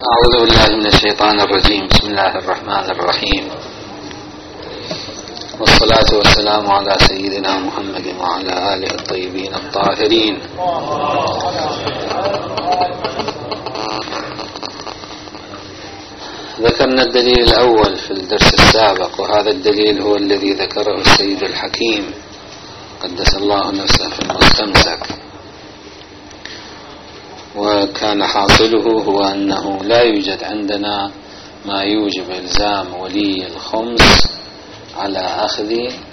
أعوذ بالله من الشيطان الرجيم. بسم الله الرحمن الرحيم، والصلاة والسلام على سيدنا محمد وعلى آله الطيبين الطاهرين. ذكرنا الدليل الأول في الدرس السابق، وهذا الدليل هو الذي ذكره السيد الحكيم قدس الله نفسه في المستمسك، وكان حاصله هو أنه لا يوجد عندنا ما يوجب إلزام ولي الخمس على أخذ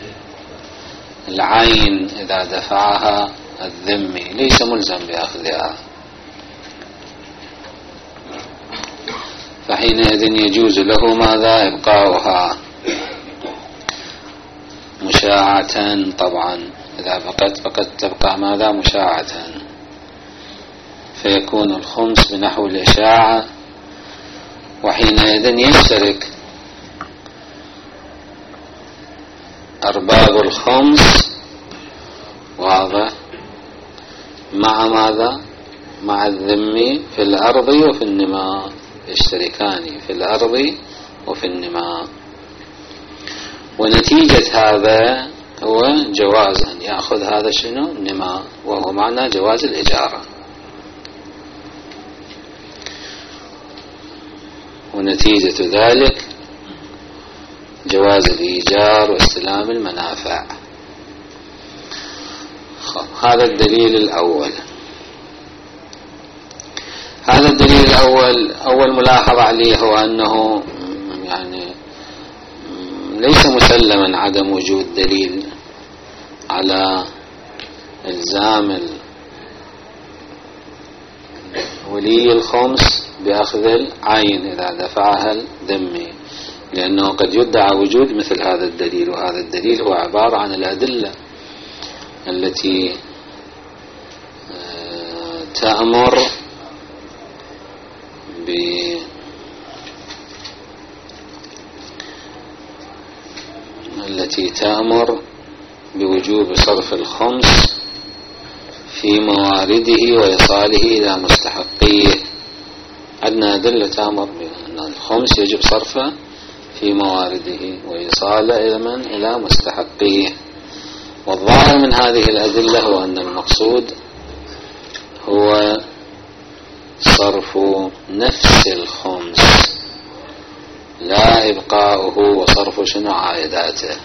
العين إذا دفعها الذمي، ليس ملزم بأخذها، فحينئذ يجوز له ماذا؟ إبقاؤها مشاعة. طبعا إذا بقت فقد تبقى ماذا؟ مشاعة، فيكون الخمس بنحو الإشاعة، وحينئذ يشترك أرباب الخمس واضح مع ماذا؟ مع الذمي في الأرض وفي النماء، يشتركان في الأرض وفي النماء. ونتيجة هذا هو جواز أن يأخذ هذا شنو؟ النماء، وهو معنى جواز الإجارة. ونتيجة ذلك جواز الإيجار واستلام المنافع. هذا الدليل الأول. هذا الدليل الأول أول ملاحظة عليه هو أنه يعني ليس مسلما عدم وجود دليل على إلزام ولي الخمس بأخذ العين إذا دفعها الذمي، لأنه قد يدعى وجود مثل هذا الدليل، وهذا الدليل هو عبارة عن الأدلة التي تأمر بوجوب صرف الخمس في موارده وإيصاله إلى مستحقيه. عندنا أدلة تأمر بأن الخمس يجب صرفه في موارده وإيصاله إلى من؟ إلى مستحقيه. والظاهر من هذه الأدلة هو أن المقصود هو صرف نفس الخمس، لا إبقاؤه وصرف شنو؟ عائداته.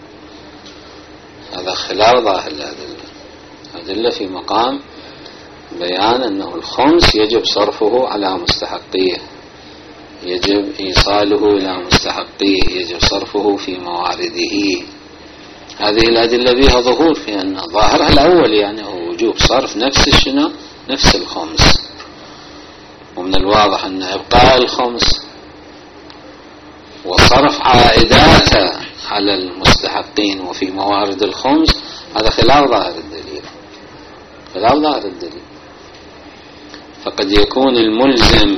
هذا خلاف ظاهر الأدلة. الأدلة في مقام بيان أنه الخمس يجب صرفه على مستحقيه، يجب إيصاله إلى مستحقيه، يجب صرفه في موارده. هذه الأدلة بها ظهور في أن ظاهرها الأول يعني هو وجوب صرف نفس الشنو؟ نفس الخمس. ومن الواضح أن إبقاء الخمس وصرف عائداته على المستحقين وفي موارد الخمس هذا خلاف ظاهر الدليل، خلاف ظاهر الدليل. فقد يكون الملزم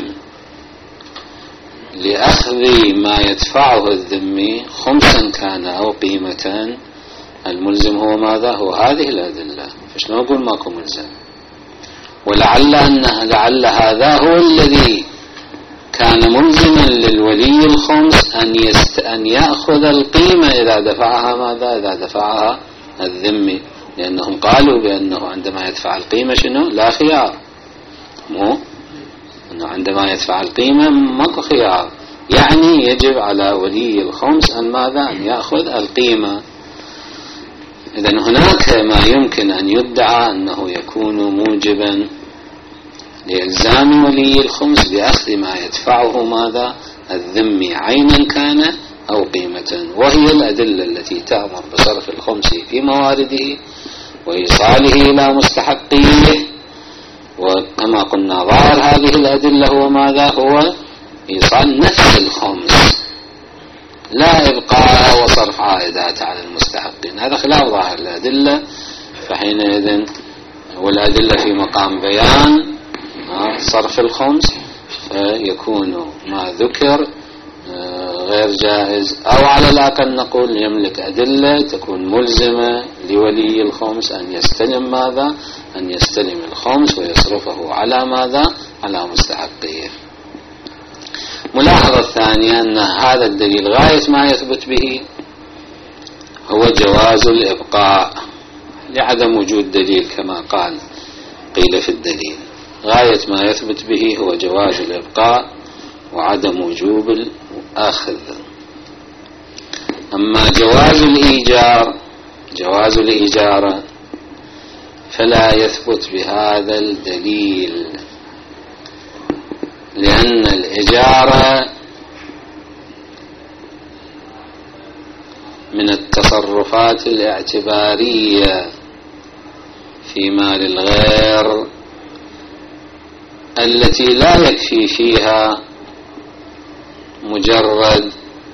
لأخذ ما يدفعه الذمي خمسا كان أو قيمة، الملزم هو ماذا؟ هو هذه الأدلة. فشنو نقول ماكو ملزم؟ لعل هذا هو الذي كان ملزما للولي الخمس أن يأخذ القيمة إذا دفعها ماذا؟ إذا دفعها الذمي، لأنهم قالوا بأنه عندما يدفع القيمة شنو؟ لا خيار، مو أنه عندما يدفع القيمة ماكو خيار، يعني يجب على ولي الخمس أن ماذا؟ أن يأخذ القيمة. إذن هناك ما يمكن أن يدعى أنه يكون موجبا لإلزام ولي الخمس بأخذ ما يدفعه ماذا؟ الذمي، عينا كان أو قيمة، وهي الأدلة التي تأمر بصرف الخمس في موارده وإيصاله إلى مستحقيه. وكما قلنا ظاهر هذه الأدلة هو ماذا؟ هو إيصال نفس الخمس، لا إبقاء وصرف عائدات على المستحقين. هذا خلاف ظاهر الأدلة. فحينئذ والأدلة في مقام بيان صرف الخمس، فيكون ما ذكر غير جائز، أو على الأقل نقول يملك أدلة تكون ملزمة لولي الخمس أن يستلم ماذا؟ أن يستلم الخمس ويصرفه على ماذا؟ على مستحقيه. ملاحظة ثانية أن هذا الدليل غاية ما يثبت به هو جواز الإبقاء لعدم وجود دليل كما قيل في الدليل. غاية ما يثبت به هو جواز الإبقاء وعدم وجوب الأخذ. أما جواز الإيجار فلا يثبت بهذا الدليل، لأن الإجارة من التصرفات الاعتبارية في مال الغير التي لا يكفي فيها مجرد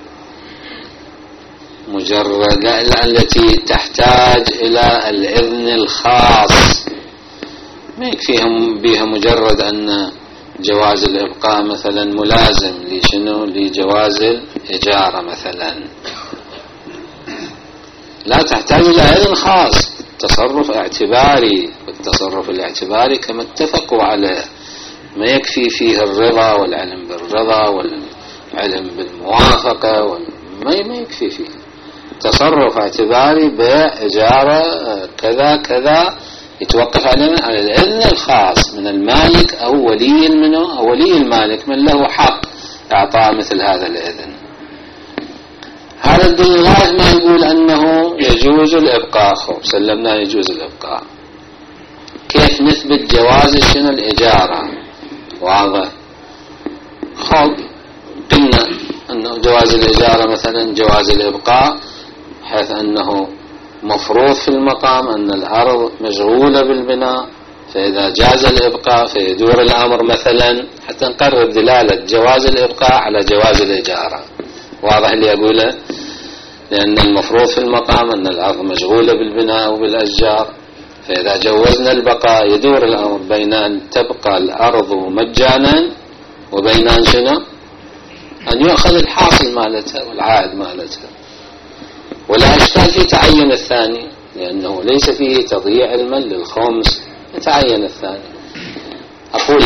التي تحتاج إلى الإذن الخاص. ما يكفيهم بها مجرد أن جواز الإبقاء مثلا ملازم لجواز الإجارة مثلا، لا تحتاج إلى إذن خاص. تصرف اعتباري، والتصرف الاعتباري كما اتفقوا عليه ما يكفي فيه الرضا والعلم بالرضا والعلم بالموافقة ما يكفي فيه. تصرف اعتباري بيع إجارة كذا كذا يتوقف على الإذن الخاص من المالك أو ولي المالك من له حق إعطاء مثل هذا الإذن. هذا الدليل غاية ما يقول أنه يجوز الإبقاء. سلمنا يجوز الإبقاء. كيف نثبت جواز الإجارة؟ واضح. قلنا أنه جواز الإجارة مثلا جواز الإبقاء حيث أنه مفروض في المقام أن الأرض مشغولة بالبناء، فإذا جاز الإبقاء فيدور الأمر مثلا حتى نقرر دلالة جواز الإبقاء على جواز الإجارة. واضح اللي أقوله؟ لأن المفروض في المقام أن الأرض مشغولة بالبناء وبالأشجار، فإذا جوزنا البقاء يدور الأمر بين أن تبقى الأرض مجانا وبين أن يؤخذ الحاصل مالتها والعائد مالتها. ولا إشكال في تعين الثاني، لأنه ليس فيه تضييع المال للخمس، يتعين الثاني. أقول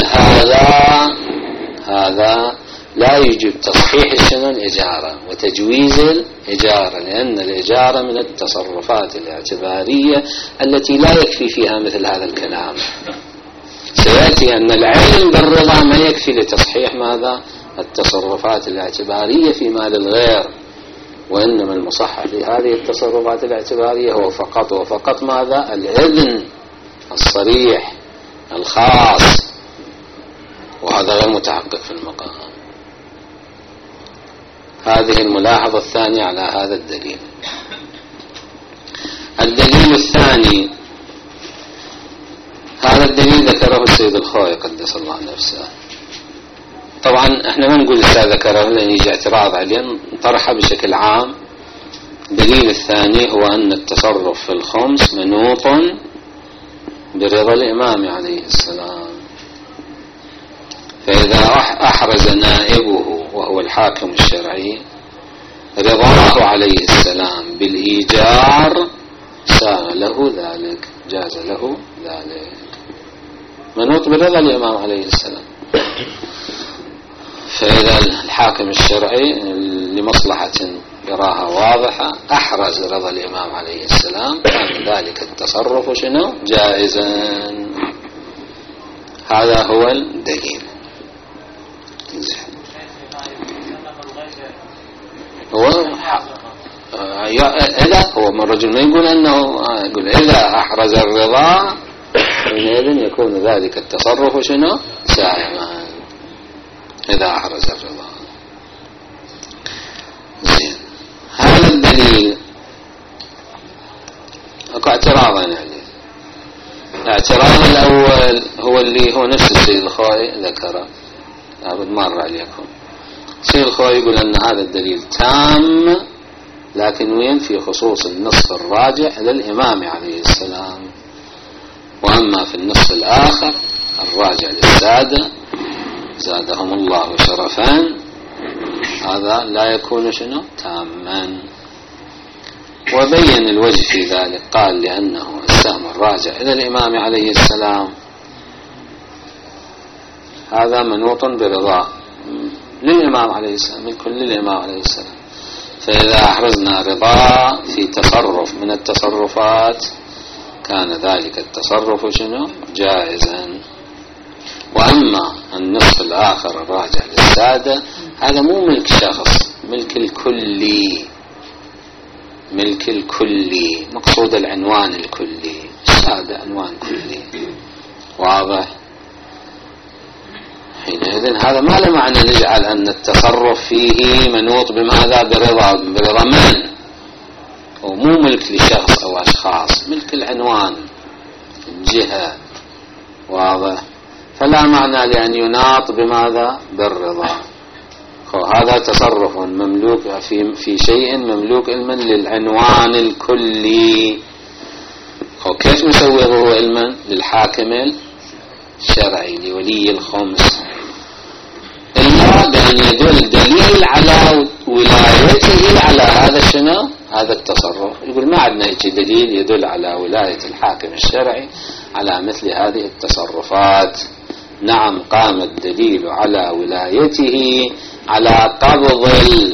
هذا لا يجب تصحيح الإجارة وتجويز الإجارة، لأن الإجارة من التصرفات الاعتبارية التي لا يكفي فيها مثل هذا الكلام. سيأتي أن العلم بالرضا ما يكفي لتصحيح ماذا؟ التصرفات الاعتبارية في مال الغير، وإنما المصحح لهذه التصرفات الاعتبارية هو فقط ماذا؟ الإذن الصريح الخاص، وهذا غير متحقق في المقام. هذه الملاحظة الثانية على هذا الدليل. الدليل الثاني، هذا الدليل ذكره السيد الخوئي قدس الله نفسه. طبعا احنا ما نقول السيد ذكره لأن يجي اعتراض عليه، نطرحه بشكل عام. الدليل الثاني هو أن التصرف في الخمس منوط برضا الإمام عليه السلام، فإذا أحرز نائبه وهو الحاكم الشرعي رضاه عليه السلام بالإيجار ساغ له ذلك، جاز له ذلك، منوط برضا الإمام عليه السلام. فإذا الحاكم الشرعي لمصلحة يراها واضحة أحرز رضا الإمام عليه السلام، كان ذلك التصرف جائزا. هذا هو الدليل. هو من الرجل ما يقول أنه يقول إذا أحرز الرضا حينئذ يكون ذلك التصرف سائما، إذا أحرز الرضا. زين. هذا الدليل أكو اعتراضين عليه. الاعتراض الأول هو اللي هو نفس السيد الخوئي ذكره، أبد مر عليكم. السيد الخوئي يقول أن هذا الدليل تام، لكن وين؟ في خصوص النص الراجع للإمام عليه السلام، وأما في النص الآخر الراجع للسادة زادهم الله شرفا هذا لا يكون تاما. وبين الوجه في ذلك، قال لأنه السهم الراجع إلى الإمام عليه السلام هذا منوط برضا للإمام الإمام عليه السلام، ملك للإمام عليه السلام. فإذا أحرزنا رضا في تصرف من التصرفات كان ذلك التصرف شنو؟ جائزا. وأما النصف الآخر الراجع للسادة هذا مو ملك شخص، ملك الكلي، ملك الكلي، مقصود العنوان الكلي، السادة عنوان كلي، واضح؟ حينئذ هذا ما له معنى نجعل أن التصرف فيه منوط بماذا؟ برضا من؟ ومو ملك لشخص أو أشخاص، ملك العنوان، الجهة، واضح؟ فلا معنى لأن يناط بماذا؟ بالرضا. هذا تصرف مملوك في شيء مملوك علما للعنوان الكلي. كيف نسوغه علما؟ للحاكم الشرعي لولي الخمس، إلا بأن يدل دليل على ولايته على هذا شنو؟ هذا التصرف. يقول ما عندنا هيك دليل يدل على ولاية الحاكم الشرعي على مثل هذه التصرفات. نعم قام الدليل على ولايته على قبض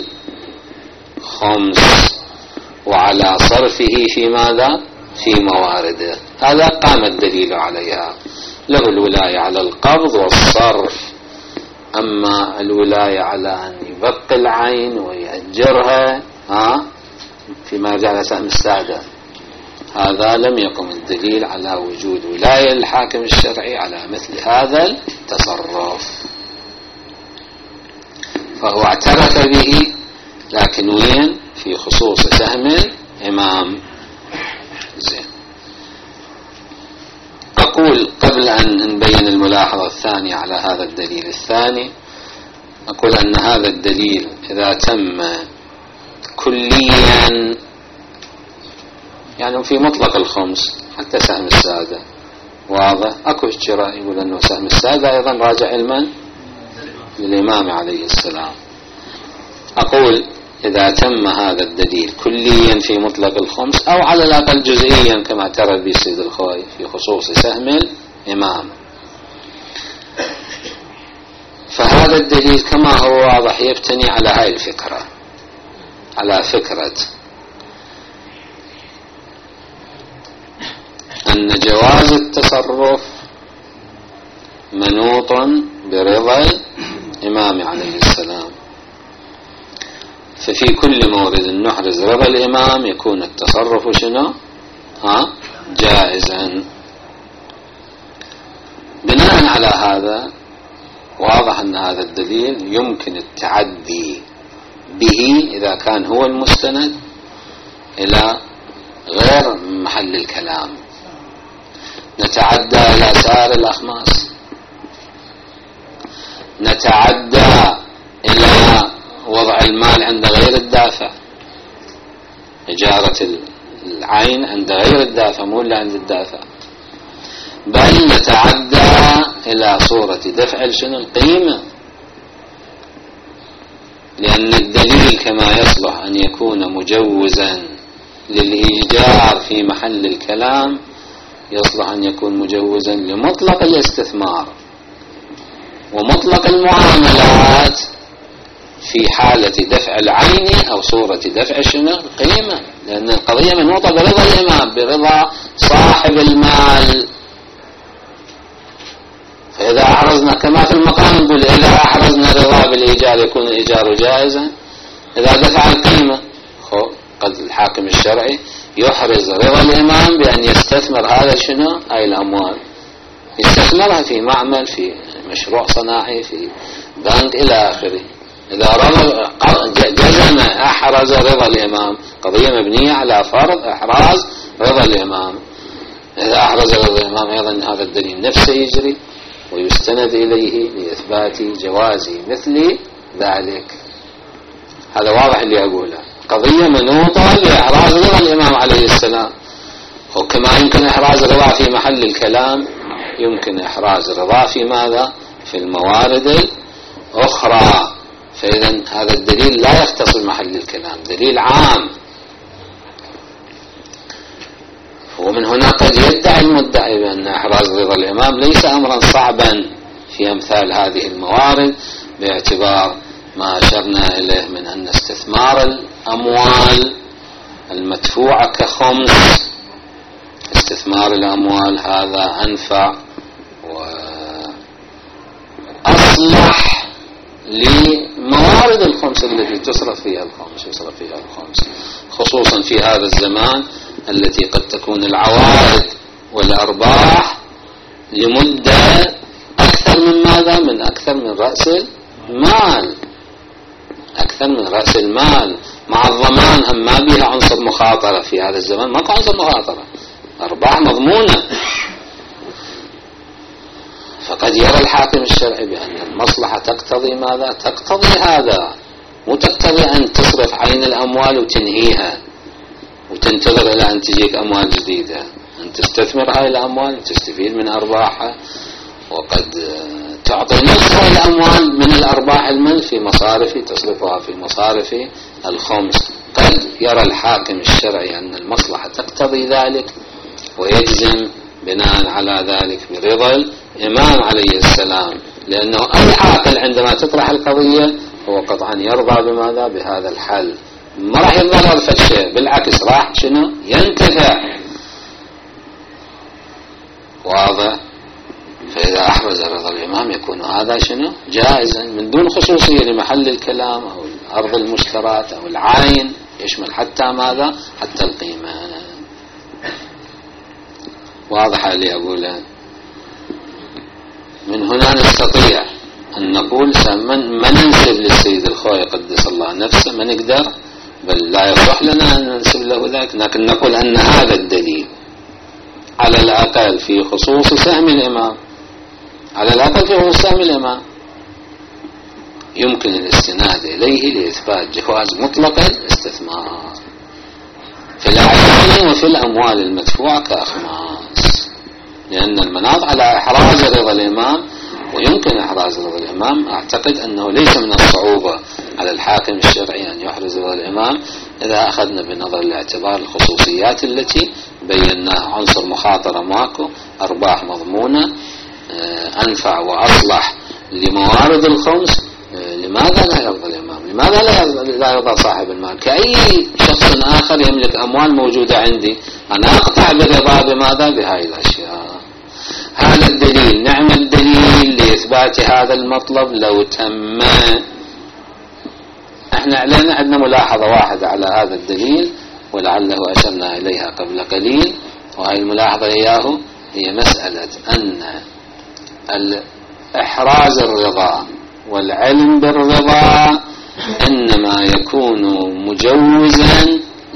الخمس وعلى صرفه في ماذا؟ في موارده، هذا قام الدليل عليها، له الولاية على القبض والصرف. أما الولاية على أن يبقي العين ويأجرها فيما جعل سهم السادة، هذا لم يقم الدليل على وجود ولاية للحاكم الشرعي على مثل هذا التصرف. فهو اعترف به، لكن وين؟ في خصوص سهم الإمام. زين. أقول قبل أن نبين الملاحظة الثانية على هذا الدليل الثاني، أقول أن هذا الدليل إذا تم كليا، يعني في مطلق الخمس حتى سهم السادة، واضح؟ أكو اشتراء يقول أنه سهم السادة أيضا راجع علما للإمام عليه السلام. أقول إذا تم هذا الدليل كليا في مطلق الخمس أو على الأقل جزئيا كما اعترف به سيد الخوي في خصوص سهم الإمام، فهذا الدليل كما هو واضح يبتني على هاي الفكرة، على فكرة أن جواز التصرف منوط برضا الإمام عليه السلام. ففي كل مورد نحرز رضا الإمام يكون التصرف شنو؟ جائزا. بناء على هذا واضح أن هذا الدليل يمكن التعدي به إذا كان هو المستند إلى غير محل الكلام. نتعدى إلى سائر الأخماس، نتعدى إلى وضع المال عند غير الدافع، إجارة العين عند غير الدافع مو إلا عند الدافع، بل نتعدى إلى صورة دفع شنو؟ القيمة، لأن الدليل كما يصلح أن يكون مجوزا للإيجار في محل الكلام يصلح أن يكون مجوزا لمطلق الاستثمار ومطلق المعاملات في حالة دفع العين أو صورة دفع شنو؟ القيمة، لأن القضية منوطة برضا الإمام، برضا صاحب المال. فإذا أحرزنا كما في المقام نقول إذا أحرزنا رضا بالإيجار يكون الإيجار جائزا. إذا دفع القيمة قد الحاكم الشرعي يحرز رضا الإمام بأن يستثمر هذا شنو؟ هاي الأموال، يستثمرها في معمل، في مشروع صناعي، في بنك إلى آخره. إذا جزم أحرز رضا الإمام، قضية مبنية على فرض إحراز رضا الإمام. إذا أحرز رضا الإمام أيضا هذا الدليل نفسه يجري ويستند إليه لإثبات جواز مثل ذلك. هذا واضح اللي أقوله، قضية منوطة بإحراز رضا الإمام عليه السلام. وكما يمكن إحراز رضا في محل الكلام يمكن إحراز رضا في ماذا؟ في الموارد الأخرى. فإذا هذا الدليل لا يختص بمحل الكلام، دليل عام. ومن هنا قد يدعي المدعي بأن إحراز رضا الإمام ليس أمرا صعبا في أمثال هذه الموارد، باعتبار ما أشرنا إليه من أن استثمار الأموال المدفوعة كخمس، استثمار الأموال هذا أنفع وأصلح لموارد الخمس التي تصرف فيها الخمس، خصوصا في هذا الزمان التي قد تكون العوائد والأرباح لمدة أكثر من ماذا؟ من أكثر من رأس المال، أكثر من رأس المال، مع الضمان هم ما بها عنصر مخاطرة. في هذا الزمان ماكو عنصر مخاطرة، أرباح مضمونة. فقد يرى الحاكم الشرعي بأن المصلحة تقتضي ماذا؟ تقتضي هذا، مو تقتضي أن تصرف عين الأموال وتنهيها وتنتظر إلى أن تجيك أموال جديدة، أن تستثمر هاي الأموال وتستفيد من أرباحها، وقد تعطي نصف الأموال من الأرباح المال في مصارف تصرفها في مصارف الخمس. قد يرى الحاكم الشرعي أن المصلحة تقتضي ذلك ويجزم بناء على ذلك برضا الإمام عليه السلام، لأنه أي عاقل عندما تطرح القضية هو قطعا يرضى بماذا؟ بهذا الحل، ما راح يتضرر في الشيء، بالعكس راح شنو؟ ينتفع. واضح؟ فإذا أحرز رضا الإمام يكون هذا شنو؟ جائزا من دون خصوصية لمحل الكلام أو الأرض المشترات أو العين، يشمل حتى ماذا؟ حتى القيمة. واضح اللي أقوله؟ من هنا نستطيع أن نقول ما ننسب للسيد الخوي قدس الله نفسه، ما نقدر، بل لا يصح لنا أن ننسب له ذلك، لكن نقول أن هذا الدليل على الأقل في خصوص سهم الإمام، على الأقل في خصوص سهم الإمام يمكن الاستناد إليه لإثبات جواز مطلق الاستثمار في الأعيان وفي الأموال المدفوعة كأخماس، لأن المناط على إحراز رضا الإمام، ويمكن إحراز رضا الإمام. أعتقد أنه ليس من الصعوبة على الحاكم الشرعي أن يحرز رضا الإمام إذا أخذنا بنظر الاعتبار الخصوصيات التي بيناها، عنصر مخاطرة ماكو، أرباح مضمونة، أنفع وأصلح لموارد الخمس. لماذا لا يرضى الإمام؟ لماذا لا يرضى صاحب المال؟ كأي شخص آخر يملك أموال موجودة عندي، أنا أقطع بالرضا بماذا؟ بهاي الأشياء. هذا الدليل، نعم الدليل لإثبات هذا المطلب لو تم. احنا عندنا ملاحظة واحدة على هذا الدليل ولعله أشرنا إليها قبل قليل، وهي الملاحظة إياه هي مسألة أن إحراز الرضا والعلم بالرضا إنما يكون مجوزا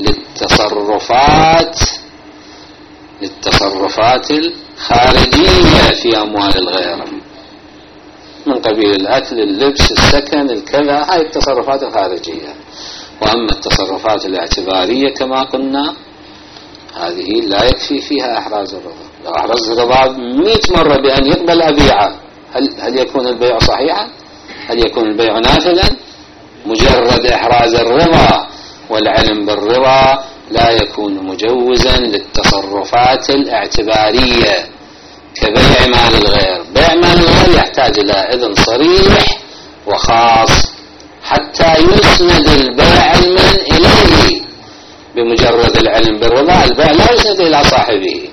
للتصرفات الخارجية في أموال الغير، من قبيل الأكل، اللبس، السكن، الكذا، هاي التصرفات الخارجية. وأما التصرفات الاعتبارية كما قلنا هذه لا يكفي فيها إحراز الرضا. لو أحرز الرضا 100 مرة بأن يقبل أبيعه، هل يكون البيع صحيحا؟ هل يكون البيع نافذا؟ مجرد إحراز الرضا والعلم بالرضا لا يكون مجوزا للتصرفات الاعتبارية كبيع مال الغير. بيع مال الغير يحتاج إلى إذن صريح وخاص حتى يسند البائع المال إليه. بمجرد العلم بالرضا البيع لا يسند إلى صاحبه.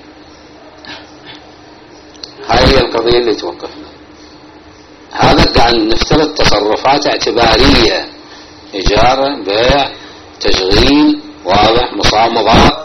هاي هي القضية اللي توقفنا. هذا قاعد نفترض تصرفات اعتبارية، إجارة، بيع، تشغيل، واضح، مصامضات،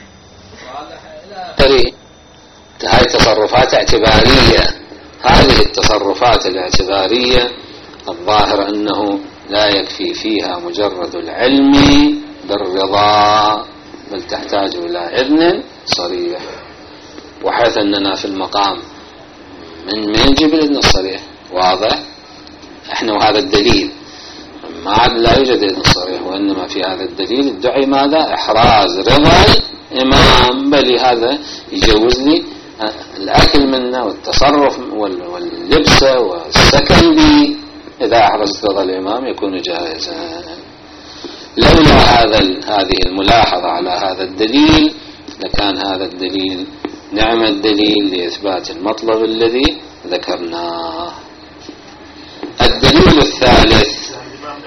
هاي تصرفات اعتبارية. هذه التصرفات الاعتبارية الظاهر أنه لا يكفي فيها مجرد العلم بالرضا، بل تحتاج إلى إذن صريح. وحيث أننا في المقام من يجب الإذن الصريح، واضح، احنا وهذا الدليل ما عاد لا يوجد إذن صريح، وإنما في هذا الدليل ادعي ماذا؟ إحراز رضا الإمام، بل هذا يجوز لي الأكل منه والتصرف واللبس والسكن به. إذا أحرزت رضا الإمام يكون جائزا. لولا هذه الملاحظة على هذا الدليل لكان هذا الدليل نعم الدليل لإثبات المطلب الذي ذكرناه. الدليل الثالث،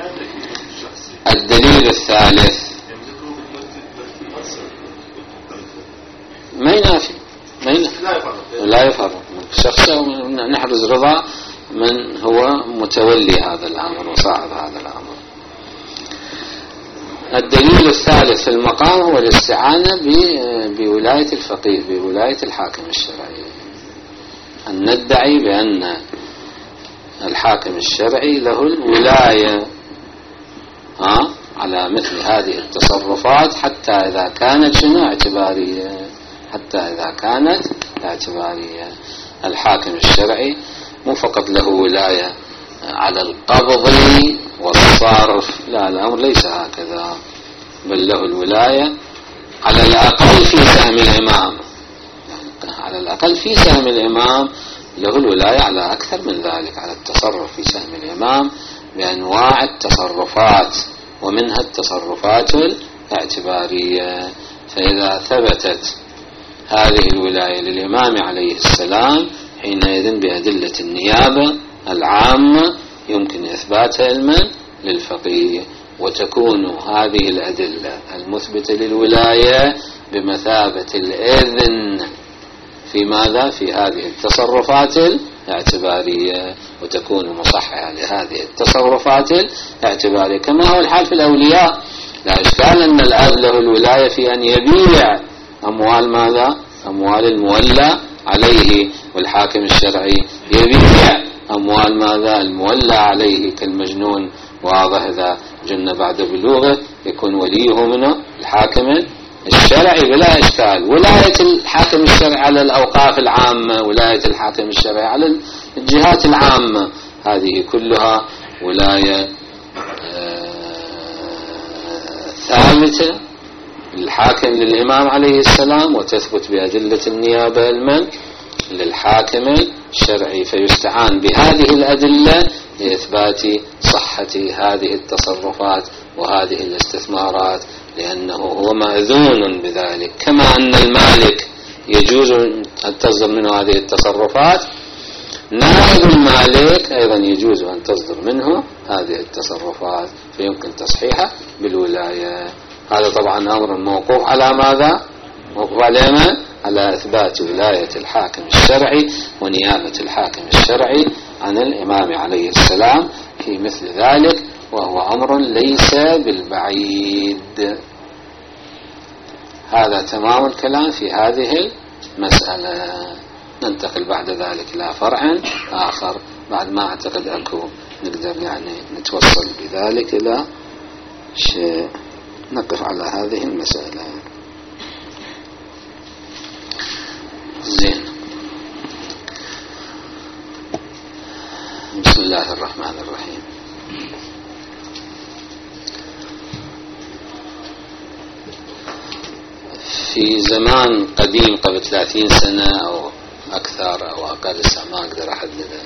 الدليل الثالث ما ينافي لا يفرق شخص نحرز رضا من هو متولي هذا الأمر وصاحب هذا الأمر. الدليل الثالث في المقام هو الاستعانة بولاية الفقيه، بولاية الحاكم الشرعي. أن ندعي بأن الحاكم الشرعي له الولاية على مثل هذه التصرفات حتى إذا كانت شنو اعتبارية، حتى إذا كانت اعتبارية. الحاكم الشرعي مو فقط له ولاية على القبض والصرف، لا، الأمر ليس هكذا، بل له الولاية على الأقل في سهم الإمام، على الأقل في سهم الإمام له الولاية على أكثر من ذلك، على التصرف في سهم الإمام بأنواع التصرفات، ومنها التصرفات الاعتبارية. فإذا ثبتت هذه الولاية للإمام عليه السلام حينئذ بأدلة النيابة العامة يمكن إثباتها علما للفقيه، وتكون هذه الأدلة المثبتة للولاية بمثابة الإذن في ماذا؟ في هذه التصرفات الاعتبارية، وتكون مصححة لهذه التصرفات الاعتبارية، كما هو الحال في الأولياء. لا إشكال أن الأب له الولاية في أن يبيع أموال ماذا؟ أموال المولى عليه، والحاكم الشرعي يبيع أموال ماذا؟ المولى عليه كالمجنون، واضح إذا جن بعد بلوغه يكون وليه منه الحاكم الشرعي بلا إشكال. ولاية الحاكم الشرعي على الأوقاف العامة، ولاية الحاكم الشرعي على الجهات العامة، هذه كلها ولاية ثابتة للحاكم للإمام عليه السلام، وتثبت بأدلة النيابة المن للحاكم الشرعي، فيستعان بهذه الأدلة لإثبات صحة هذه التصرفات وهذه الاستثمارات، لأنه هو مأذون بذلك. كما أن المالك يجوز أن تصدر منه هذه التصرفات، نائب المالك أيضا يجوز أن تصدر منه هذه التصرفات، فيمكن تصحيحه بالولاية. هذا طبعا أمر موقوف على ماذا؟ موقوف على ما؟ على إثبات ولاية الحاكم الشرعي ونيابة الحاكم الشرعي عن الإمام عليه السلام في مثل ذلك، وهو أمر ليس بالبعيد. هذا تمام الكلام في هذه المسألة. ننتقل بعد ذلك إلى فرع آخر، بعد ما أعتقد أكو نقدر يعني نتوصل بذلك إلى شيء. نقف على هذه المسألة. زين. بسم الله الرحمن الرحيم. في زمان قديم قبل 30 سنة أو أكثر أو أقل، ما أقدر أحدد،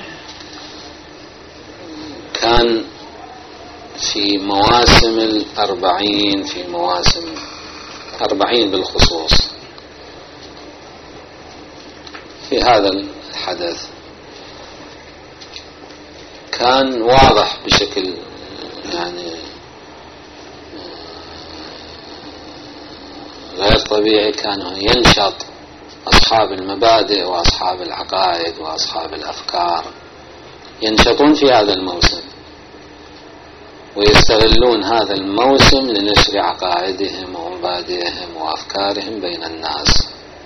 كان في مواسم 40، في مواسم 40 بالخصوص، في هذا الحدث كان واضح بشكل يعني غير طبيعي، كانوا ينشط أصحاب المبادئ وأصحاب العقائد وأصحاب الأفكار، ينشطون في هذا الموسم ويستغلون هذا الموسم لنشر عقائدهم ومبادئهم وأفكارهم بين الناس.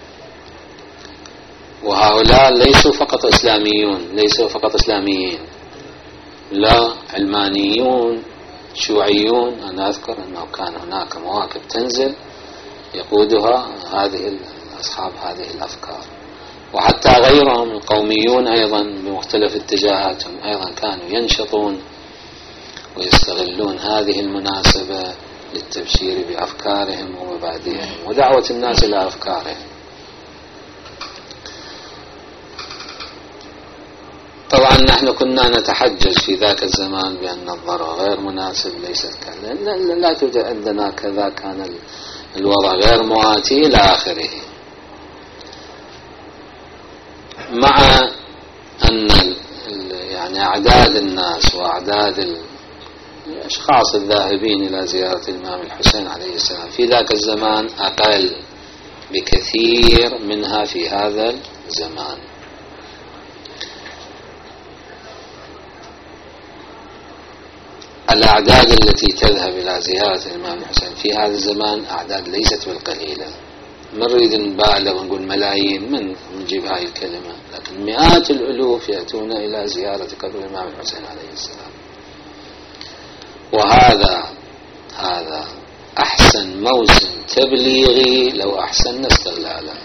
وهؤلاء ليسوا فقط إسلاميون، ليسوا فقط إسلاميين، لا، علمانيون، شيوعيون. أنا أذكر أنه كان هناك مواكب تنزل يقودها هذه أصحاب هذه الأفكار، وحتى غيرهم القوميون أيضا بمختلف اتجاهاتهم أيضا كانوا ينشطون ويستغلون هذه المناسبة للتبشير بأفكارهم ومبادئهم ودعوة الناس إلى أفكارهم. طبعا نحن كنا نتحجج في ذاك الزمان بأن الضرر غير مناسب، ليست لا توجد عندنا كذا، كان الوضع غير مواتي إلى آخره. مع أن يعني أعداد الناس وأعداد الأشخاص الذاهبين إلى زيارة الإمام الحسين عليه السلام في ذاك الزمان أقل بكثير منها في هذا الزمان. الأعداد التي تذهب إلى زيارة الإمام الحسين في هذا الزمان أعداد ليست بالقليلة. ما نريد نبالغ ونقول ملايين، من نجيب هاي الكلمة، لكن مئات الألوف يأتون إلى زيارة قبر الإمام الحسين عليه السلام. وهذا أحسن موسم تبليغي لو أحسن استغلاله.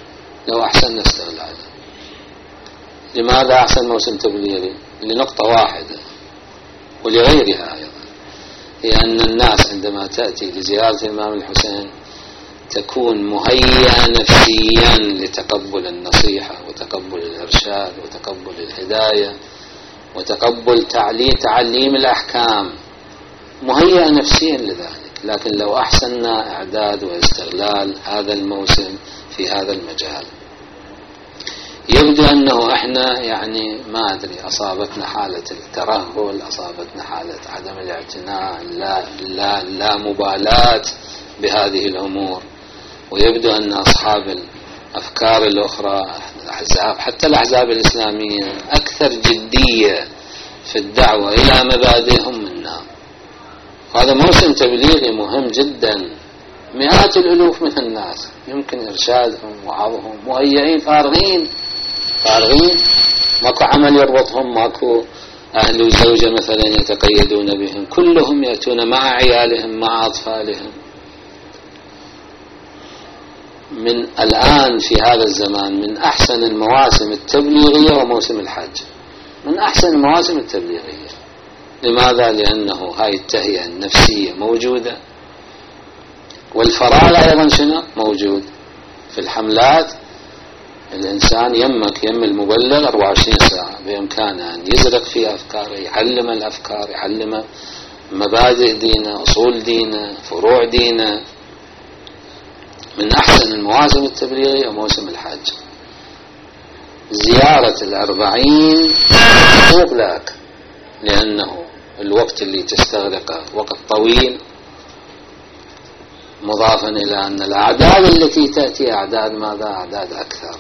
لماذا أحسن موسم تبليغي؟ لنقطة واحدة ولغيرها أيضا، هي أن الناس عندما تأتي لزيارة الإمام الحسين تكون مهيئة نفسيا لتقبل النصيحة وتقبل الإرشاد وتقبل الهداية وتقبل تعليم الأحكام، مهيئة نفسيا لذلك. لكن لو أحسننا إعداد واستغلال هذا الموسم في هذا المجال، يبدو أنه إحنا يعني ما أدري أصابتنا حالة الترهل، أصابتنا حالة عدم الاعتناء، لا مبالاة بهذه الأمور. ويبدو أن أصحاب الأفكار الأخرى، الأحزاب، حتى الأحزاب الإسلامية، أكثر جدية في الدعوة إلى مبادئهم منا. هذا موسم تبليغي مهم جدا، مئات الألوف من الناس يمكن إرشادهم وعظهم، مهيئين فارغين، ماكو عمل يربطهم، ماكو أهل وزوجة مثلا يتقيدون بهم، كلهم يأتون مع عيالهم مع أطفالهم. من الآن في هذا الزمان من أحسن المواسم التبليغية وموسم الحج، من أحسن المواسم التبليغية. لماذا؟ لأنه هاي التهيئة النفسية موجودة، والفراغ أيضا شنو موجود في الحملات. الإنسان يم المبلغ 24 ساعة، بإمكانه أن يزرق في أفكاره، يعلم الأفكار، يعلم مبادئ دينه، أصول دينه، فروع دينه. من أحسن المواسم التبليغية وموسم الحج. زيارة 40 فوق ذاك، لأنه الوقت اللي تستغرقه وقت طويل، مضافا إلى أن الأعداد التي تأتي أعداد ماذا؟ أعداد أكثر.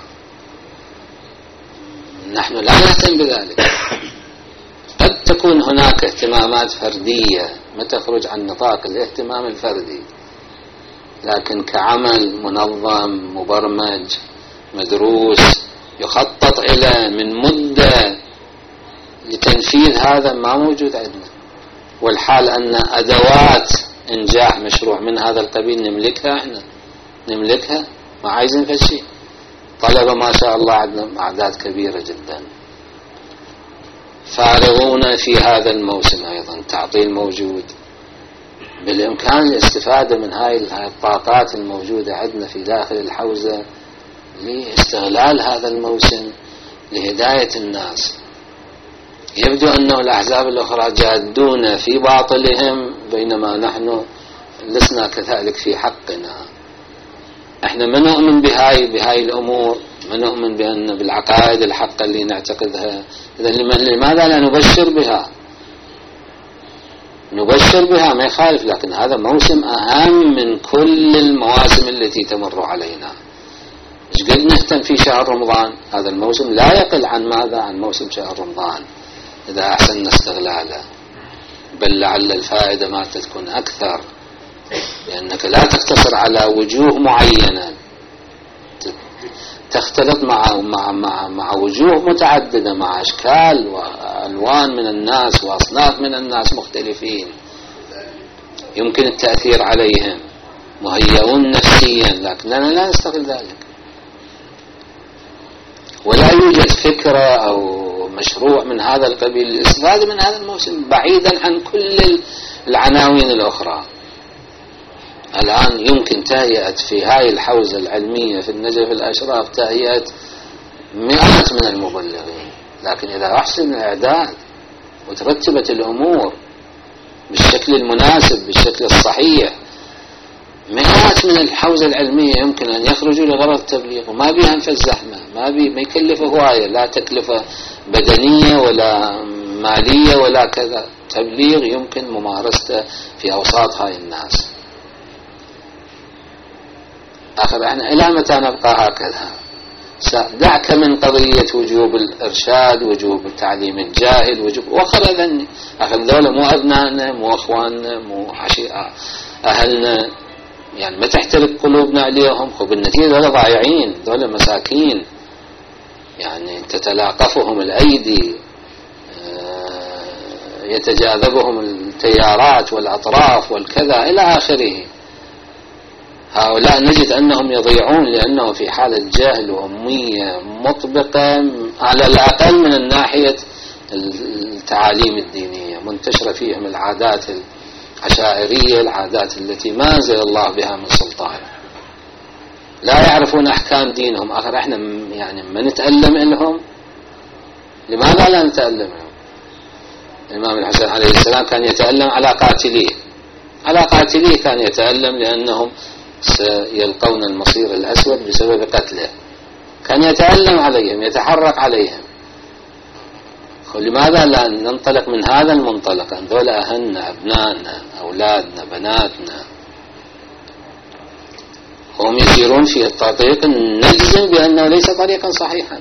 نحن لا نهتم بذلك. قد تكون هناك اهتمامات فردية ما تخرج عن نطاق الاهتمام الفردي، لكن كعمل منظم مبرمج مدروس يخطط إلى من مدة لتنفيذ هذا ما موجود عندنا. والحال أن أدوات إنجاح مشروع من هذا القبيل نملكها، إحنا نملكها، ما عايزين في شيء. طلبة ما شاء الله عندنا أعداد كبيرة جدا، فارغون في هذا الموسم أيضا، تعطيل موجود. بالإمكان الاستفادة من هاي الطاقات الموجودة عندنا في داخل الحوزة لاستغلال هذا الموسم لهداية الناس. يبدو أنه الأحزاب الأخرى جادون في باطلهم، بينما نحن لسنا كذلك في حقنا. احنا ما نؤمن بهاي الأمور، ما نؤمن بأن بالعقائد الحقة اللي نعتقدها. إذن لماذا لا نبشر بها؟ نبشر بها ما يخالف، لكن هذا موسم أهم من كل المواسم التي تمر علينا. مش قد نهتم في شهر رمضان، هذا الموسم لا يقل عن ماذا؟ عن موسم شهر رمضان إذا أحسن استغلاله، بل لعل الفائدة ما تكون أكثر، لأنك لا تقتصر على وجوه معينة، تختلط مع وجوه متعددة، مع أشكال وألوان من الناس وأصناف من الناس مختلفين، يمكن التأثير عليهم، مهيئون نفسيا، لكننا لا نستغل ذلك. ولا يوجد فكرة أو مشروع من هذا القبيل للاستفادة من هذا الموسم بعيدا عن كل العناوين الأخرى. الآن يمكن تهيئة في هاي الحوزة العلمية في النجف الأشراف تهيئة مئات من المبلغين، لكن إذا أحسن الإعداد وترتبت الأمور بالشكل المناسب بالشكل الصحيح، مئات من الحوزة العلمية يمكن أن يخرجوا لغرض التبليغ، وما بيها أنف الزحمة، ما يكلف هواية، لا تكلفة بدنية ولا مالية ولا كذا، تبليغ يمكن ممارسته في أوساط هاي الناس. آخر احنا إلى متى نبقى هكذا؟ دعك من قضية وجوب الإرشاد، وجوب التعليم الجاهل، وجوب وآخر ذني. آخر ذولا مو أبنائنا، مو أخواننا، مو أهلنا، يعني ما تحترق قلوبنا عليهم. وبالنتيجة ذولا ضايعين، ذولا مساكين، يعني تتلاقفهم الأيدي، يتجاذبهم التيارات والأطراف والكذا إلى آخره. هؤلاء نجد أنهم يضيعون لأنهم في حالة جهل وأمية مطبقة على الأقل من الناحية التعاليم الدينية، منتشرة فيهم العادات العشائرية، العادات التي ما أنزل الله بها من سلطان. لا يعرفون أحكام دينهم. آخر احنا يعني ما نتألم لهم. لماذا لا نتألم لهم؟ الإمام الحسن عليه السلام كان يتألم على قاتليه، على قاتليه كان يتألم لأنهم سيلقون المصير الأسود بسبب قتله. كان يتألم عليهم، يتحرك عليهم. لماذا لا ننطلق من هذا المنطلق؟ أن ذول أهلنا، أبنائنا، أولادنا، بناتنا، هم يسيرون في الطريق نجزم بأنه ليس طريقا صحيحا.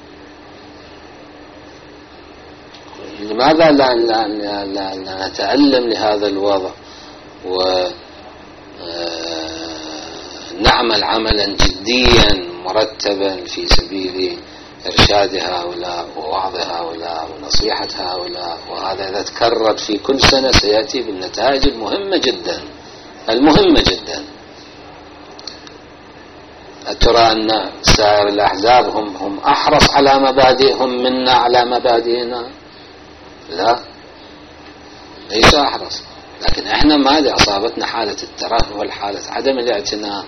لماذا لا نتألم لهذا الوضع ونعمل عملا جديا مرتبا في سبيل إرشاد هؤلاء ووعظ هؤلاء ونصيحة هؤلاء؟ وهذا إذا تكرر في كل سنة سيأتي بالنتائج المهمة جدا، المهمة جدا. أترى أن سائر الأحزاب هم أحرص على مبادئهم منا على مبادئنا؟ لا، ليس أحرص. لكن احنا ماذا أصابتنا؟ حالة الترهل والحالة عدم الاعتناء.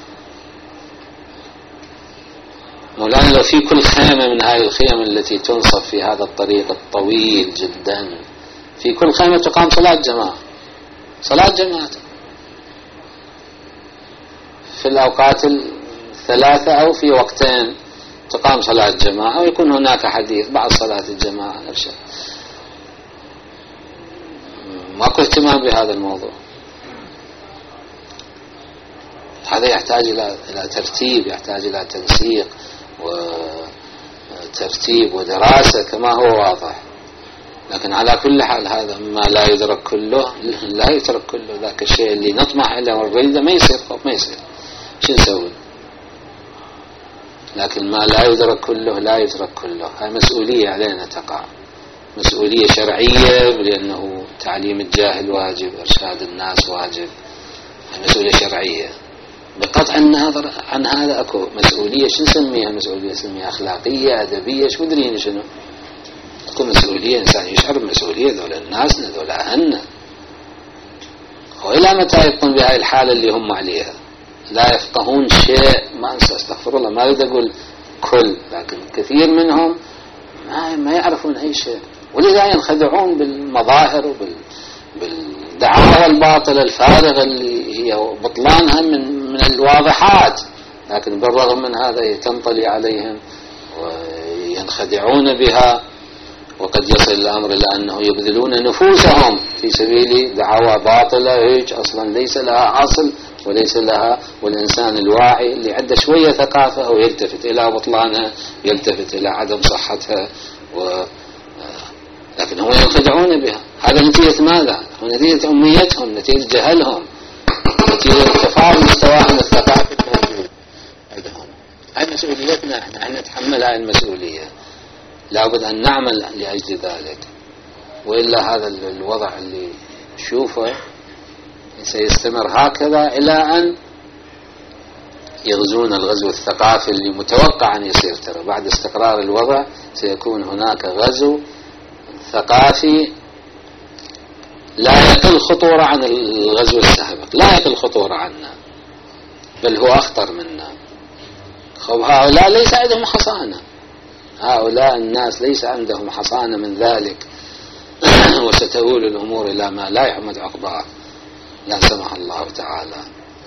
مولانا لو في كل خيمة من هذه الخيم التي تنصب في هذا الطريق الطويل جدا، في كل خيمة تقام صلاة جماعة، صلاة جماعة في الأوقات الثلاثة أو في وقتين تقام صلاة جماعة، ويكون هناك حديث بعد صلاة الجماعة إرشاد. ماكو اهتمام بهذا الموضوع. هذا يحتاج إلى ترتيب، يحتاج إلى تنسيق وترتيب ودراسة كما هو واضح. لكن على كل حال هذا ما لا يدرك كله لا يترك كله. ذاك الشيء اللي نطمح إليه ونريده ما يصير، ما يصير، شو نسوي؟ لكن ما لا يدرك كله لا يترك كله. هاي مسؤولية علينا تقع، مسؤولية شرعية، لأنه تعليم الجاهل واجب، إرشاد الناس واجب. مسؤولية شرعية. بقطع النظر عن هذا اكو مسؤولية، شو نسميها؟ مسؤولية نسميها أخلاقية، أدبية، شو مدرين شنو. اكو مسؤولية، إنسان يشعر بمسؤولية. ذولا الناس، ذولا أهلنا. وإلى متى يبقون بهاي الحالة اللي هم عليها؟ لا يفقهون شيء. ما أنسى، استغفر الله، ما أريد أقول كل، لكن كثير منهم ما يعرفون أي شيء، ولذا ينخدعون بالمظاهر وبالدعاوى الباطلة الفارغة اللي هي بطلانها من الواضحات. لكن بالرغم من هذا تنطلي عليهم وينخدعون بها، وقد يصل الأمر إلى أنه يبذلون نفوسهم في سبيل دعاوى باطلة هيك أصلا ليس لها أصل وليس لها. والإنسان الواعي اللي عنده شوية ثقافة هو يلتفت إلى بطلانها، يلتفت إلى عدم صحتها، لكن هم ينخدعون بها. هذا نتيجة ماذا؟ نتيجة أميتهم، نتيجة جهلهم، نتيجة ارتفاع مستواهم الثقافي الموجود عندهم. هذه مسؤوليتنا، احنا نتحمل هذه المسؤولية. لابد أن نعمل لأجل ذلك، وإلا هذا الوضع اللي نشوفه سيستمر هكذا إلى أن يغزون الغزو الثقافي اللي متوقع أن يصير. ترى بعد استقرار الوضع سيكون هناك غزو ثقافي لا يقل خطورة عن الغزو السابق، لا يقل خطورة عنا، بل هو أخطر منا. هؤلاء ليس عندهم حصانة، هؤلاء الناس ليس عندهم حصانة من ذلك، وستؤول الأمور إلى ما لا يحمد عقباه لا سمح الله تعالى.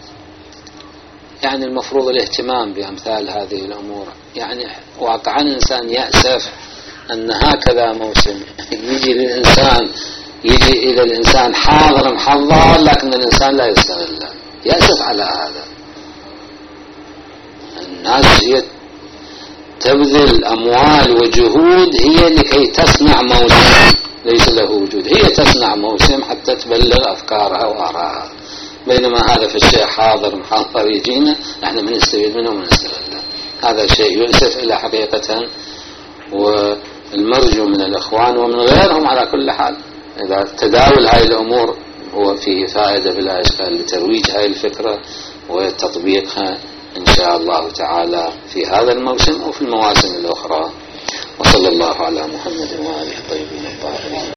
يعني المفروض الاهتمام بأمثال هذه الأمور. يعني واقعا الإنسان يأسف أن هكذا موسم يجي للإنسان يجي إلى الإنسان حاضر محضر لكن الإنسان لا يستغله. يأسف على هذا. الناس هي تبذل أموال وجهود هي لكي تصنع موسم ليس له وجود، هي تصنع موسم حتى تبلغ أفكارها وآراءها، بينما هذا في الشيء حاضر محضر يجينا نحن من نستفيد منه ومن نستغله. هذا شيء يؤسف إلى حقيقة، والمرجو من الإخوان ومن غيرهم على كل حال إذا تداول هاي الأمور هو فيه فائدة بلا إشكال لترويج هاي الفكرة وتطبيقها إن شاء الله تعالى في هذا الموسم أو في المواسم الأخرى. وصلى الله على محمد وآله الطيبين الطاهرين.